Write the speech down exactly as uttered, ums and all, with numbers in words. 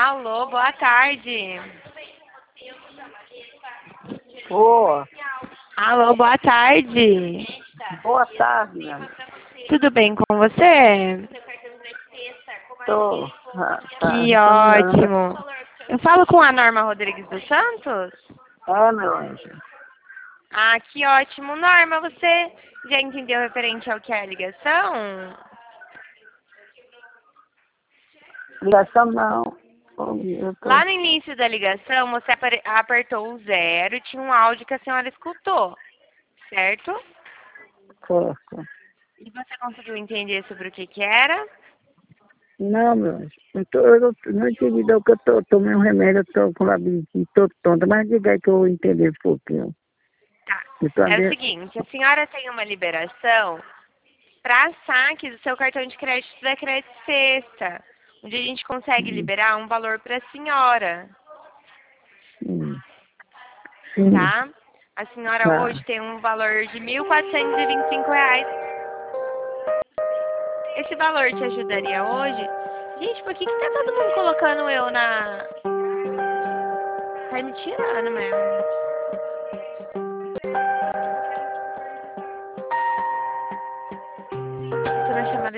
Alô, boa tarde. Boa. Alô, boa tarde. Boa tarde, minha amiga. Tudo bem com você? Tô. Ah, tá. Que Tô melhorando. ótimo. Eu falo com a Norma Rodrigues dos Santos? É, meu anjo. Ah, que ótimo. Norma, você já entendeu referente ao que é a ligação? Ligação não. Ô, Eu tô Lá no início da ligação, você apare- apertou o zero e tinha um áudio que a senhora escutou, certo? certo. E você conseguiu entender sobre o que que era? Não, meu anjo. Eu, tô, eu não, não entendi não, que eu tô, tomei um remédio, eu tô com labirintite, tô tonta, mas diga aí que eu vou entender um pouquinho. Tá. Eu tô É o andando. seguinte, a senhora tem uma liberação para saque do seu cartão de crédito da Crédito Sexta, onde a gente consegue Hum, liberar um valor para a senhora, hum. Sim, tá? A senhora tá. hoje tem um valor de mil quatrocentos e e vinte e cinco reais. Esse valor te ajudaria hoje? Gente, por que que tá todo mundo colocando eu na... Tá me tirando mesmo.